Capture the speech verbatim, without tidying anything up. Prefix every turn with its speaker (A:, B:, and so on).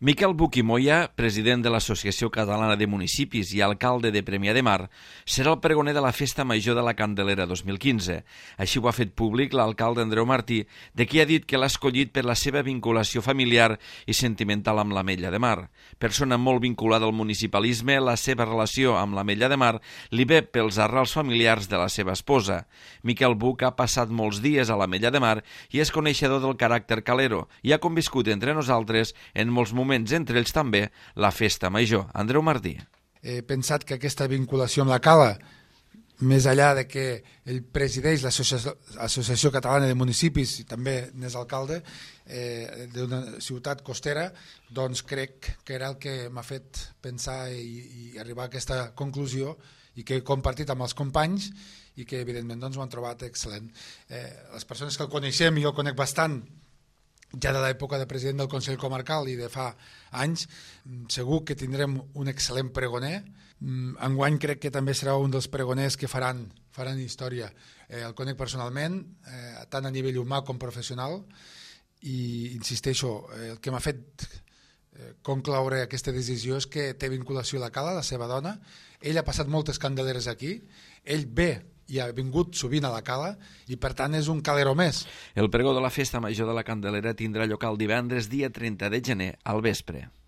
A: Miquel Buch i Moya, president de l'Associació Catalana de Municipis i alcalde de Premià de Mar, serà el pregoner de la Festa Major de la Candelera dos mil quinze. Així ho ha fet públic l'alcalde Andreu Martí, de qui ha dit que l'ha escollit per la seva vinculació familiar i sentimental amb l'Ametlla de Mar. Persona molt vinculada al municipalisme, la seva relació amb l'Ametlla de Mar li ve pels arrels familiars de la seva esposa. Miquel Buch ha passat molts dies a l'Ametlla de Mar i és coneixedor del caràcter calero i ha conviscut entre nosaltres en molts moments moments, entre ells també la Festa Major. Andreu Martí.
B: He pensat que aquesta vinculació amb la Cala, més enllà de que ell presideix l'Associació Catalana de Municipis i també n'és alcalde eh, d'una ciutat costera, doncs crec que era el que m'ha fet pensar i, i arribar a aquesta conclusió i que he compartit amb els companys i que evidentment doncs, ho han trobat excel·lent. Eh, les persones que el coneixem, i jo el conec bastant, ja de l'època de president del Consell Comarcal i de fa anys, segur que tindrem un excel·lent pregoner. Enguany crec que també serà un dels pregoners que faran, faran història. Eh, el conec personalment, eh, tant a nivell humà com professional, i insisteixo, eh, el que m'ha fet eh, concloure aquesta decisió és que té vinculació a la Cala, la seva dona. Ell ha passat moltes candeleres aquí, ell ve i ha vingut sovint a la Cala i per tant és un calero més.
A: El pregó de la Festa Major de la Candelera tindrà lloc el divendres dia trenta de gener al vespre.